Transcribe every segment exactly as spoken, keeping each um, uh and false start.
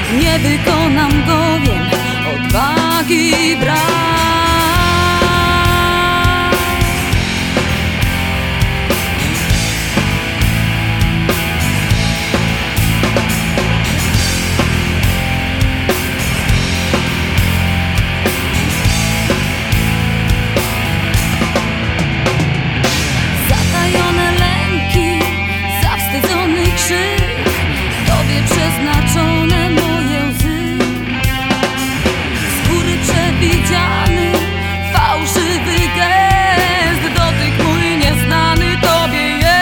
nie wykonam go, wiem, odwagi brak. Zatajone lęki, zawstydzony krzyk, Tobie przeznaczone moje łzy. Z góry przewidziany, fałszywy gest, dotyk mój nieznany Tobie jest.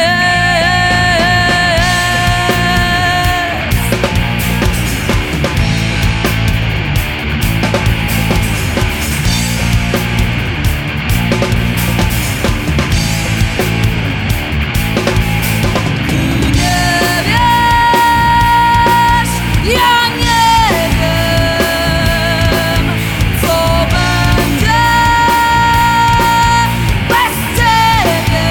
Ty nie wiesz, ja nie wiem, co będzie bez Ciebie.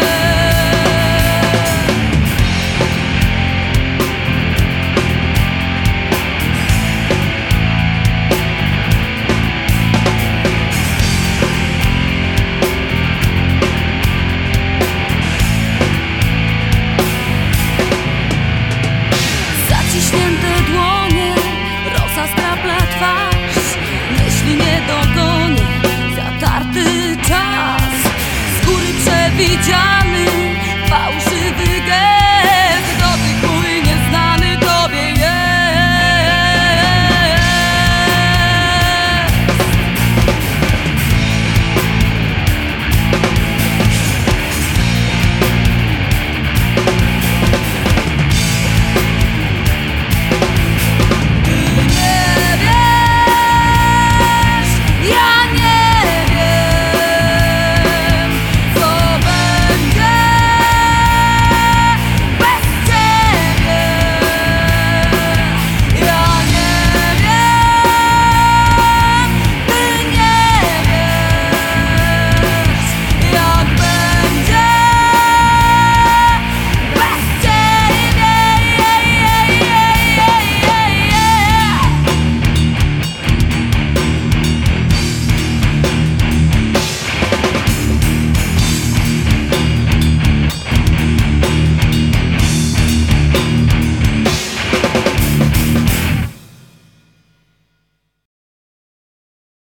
Zaciśnięte dłonie, rosa skrapla twarz, myśli nie dogonię, zatarty czas, z góry przewidziany.